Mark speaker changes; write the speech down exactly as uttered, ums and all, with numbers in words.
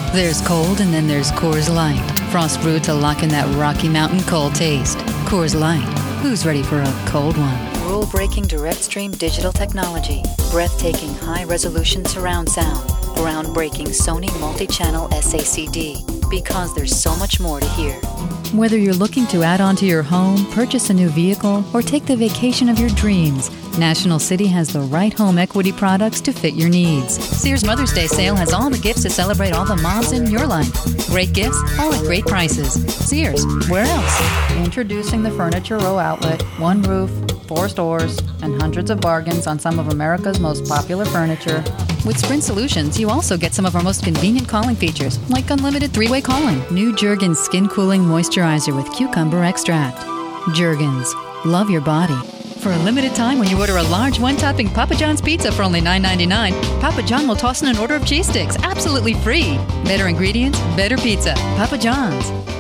Speaker 1: There's cold and then there's Coors Light. Frost brewed to lock in that Rocky Mountain cold taste. Coors Light. Who's ready for a cold one? Rule-breaking direct stream digital technology. Breathtaking high-resolution surround sound. Groundbreaking Sony multi-channel S A C D. Because there's so much more to hear. Whether you're looking to add on to your home, purchase a new vehicle, or take the vacation of your dreams, National City has the right home equity products to fit your needs. Sears Mother's Day sale has all the gifts to celebrate all the moms in your life. Great gifts, all at great prices. Sears, where else? Introducing the Furniture Row Outlet. One roof, four stores, and hundreds of bargains on some of America's most popular furniture. With Sprint Solutions, you also get some of our most convenient calling features, like unlimited three-way calling. New Jergens Skin Cooling Moisturizer with Cucumber Extract. Jergens. Love your body. For a limited time, when you order a large one-topping Papa John's pizza for only nine ninety-nine, Papa John will toss in an order of cheese sticks, absolutely free. Better ingredients, better pizza. Papa John's.